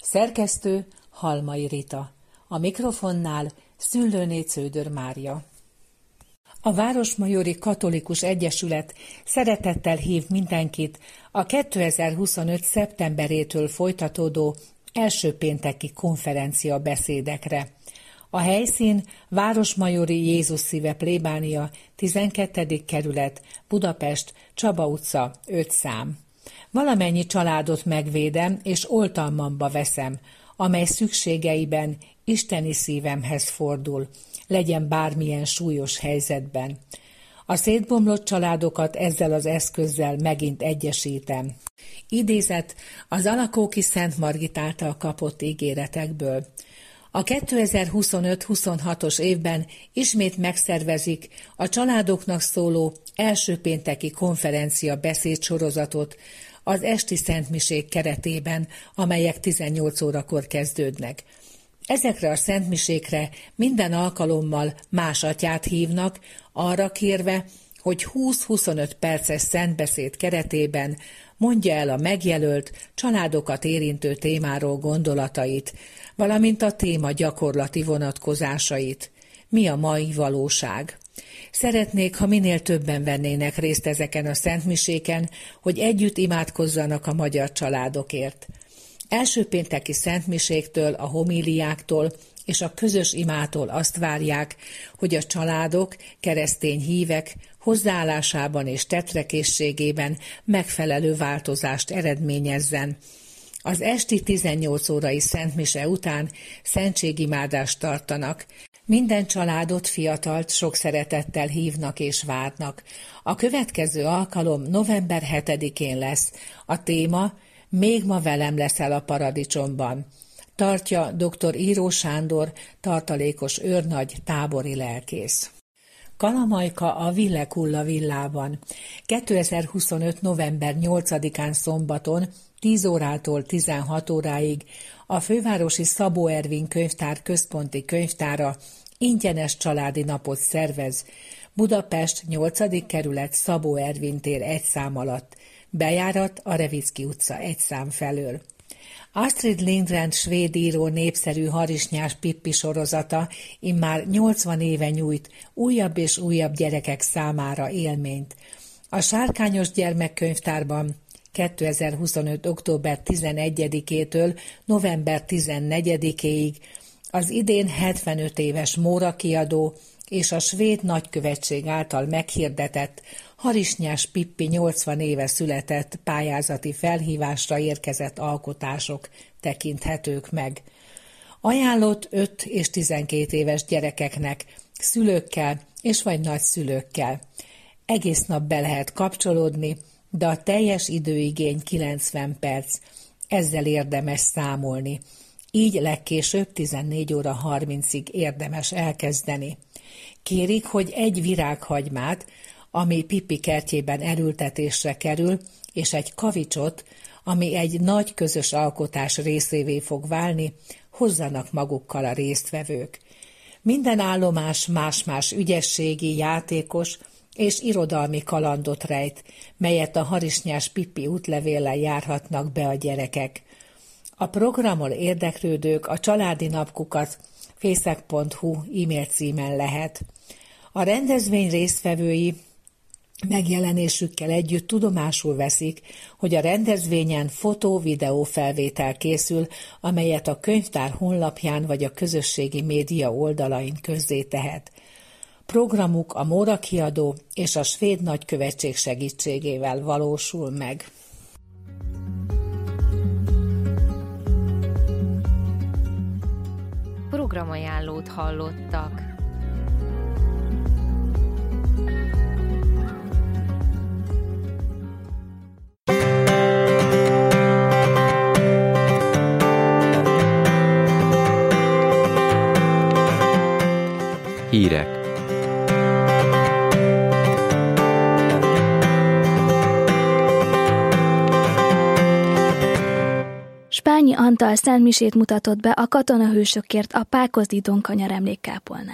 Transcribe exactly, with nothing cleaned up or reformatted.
Szerkesztő Halmai Rita. A mikrofonnál Szüllőné Cződör Mária. A Városmajori Katolikus Egyesület szeretettel hív mindenkit a kétezer-huszonöt. szeptemberétől folytatódó első pénteki konferencia beszédekre. A helyszín Városmajori Jézus Szíve plébánia, tizenkettedik kerület, Budapest, Csaba utca, öt szám. Valamennyi családot megvédem és oltalmamba veszem, amely szükségeiben isteni szívemhez fordul, legyen bármilyen súlyos helyzetben. A szétbomlott családokat ezzel az eszközzel megint egyesítem. Idézet az Alakóki Szent Margit által kapott ígéretekből. A kétezer-huszonöt-huszonhatos évben ismét megszervezik a családoknak szóló első pénteki konferencia beszédsorozatot az esti szentmisék keretében, amelyek tizennyolc órakor kezdődnek. Ezekre a szentmisékre minden alkalommal más atyát hívnak, arra kérve, hogy húsz-huszonöt perces szentbeszéd keretében mondja el a megjelölt, családokat érintő témáról gondolatait, valamint a téma gyakorlati vonatkozásait. Mi a mai valóság? Szeretnék, ha minél többen vennének részt ezeken a szentmiséken, hogy együtt imádkozzanak a magyar családokért. Első pénteki szentmiséktől, a homíliáktól és a közös imától azt várják, hogy a családok, keresztény hívek hozzáállásában és tetrekészségében megfelelő változást eredményezzen. Az esti tizennyolc órai szentmise után szentségimádást tartanak. Minden családot, fiatalt sok szeretettel hívnak és várnak. A következő alkalom november hetedikén lesz. A téma Még ma velem leszel a paradicsomban. Tartja dr. Író Sándor, tartalékos őrnagy, tábori lelkész. Kalamajka a Villekulla villában. kétezer-huszonöt. november nyolcadikán szombaton tíz órától tizenhat óráig a fővárosi Szabó Ervin könyvtár központi könyvtára ingyenes családi napot szervez. Budapest, nyolcadik kerület, Szabó Ervin tér egy szám alatt. Bejárat a Revicki utca egy szám felől. Astrid Lindgren svéd író népszerű harisnyás Pippi sorozata immár nyolcvan éve nyújt újabb és újabb gyerekek számára élményt. A Sárkányos Gyermekkönyvtárban kétezer-huszonöt. október tizenegyedikétől november tizennegyedikéig az idén hetvenöt éves Móra kiadó és a svéd nagykövetség által meghirdetett Harisnyás Pippi nyolcvan éve született pályázati felhívásra érkezett alkotások tekinthetők meg. Ajánlott öt és tizenkét éves gyerekeknek, szülőkkel és vagy nagyszülőkkel. Egész nap be lehet kapcsolódni, de a teljes időigény kilencven perc. Ezzel érdemes számolni. Így legkésőbb tizennégy óra harmincig érdemes elkezdeni. Kérik, hogy egy virághagymát, ami Pippi kertjében elültetésre kerül, és egy kavicsot, ami egy nagy közös alkotás részévé fog válni, hozzanak magukkal a résztvevők. Minden állomás más-más ügyességi, játékos és irodalmi kalandot rejt, melyet a harisnyás Pippi útlevéllel járhatnak be a gyerekek. A programon érdeklődők a családi napkukat fészek pont hu e-mail címen lehet. A rendezvény résztvevői megjelenésükkel együtt tudomásul veszik, hogy a rendezvényen fotó-videó felvétel készül, amelyet a könyvtár honlapján vagy a közösségi média oldalain közzétehet. Programuk a Móra kiadó és a svéd nagykövetség segítségével valósul meg. Programajánlót hallottak. Hírek. Spányi Antal szentmisét mutatott be a katonahősökért a Pákozdi Donkanyar emlékkápolnán.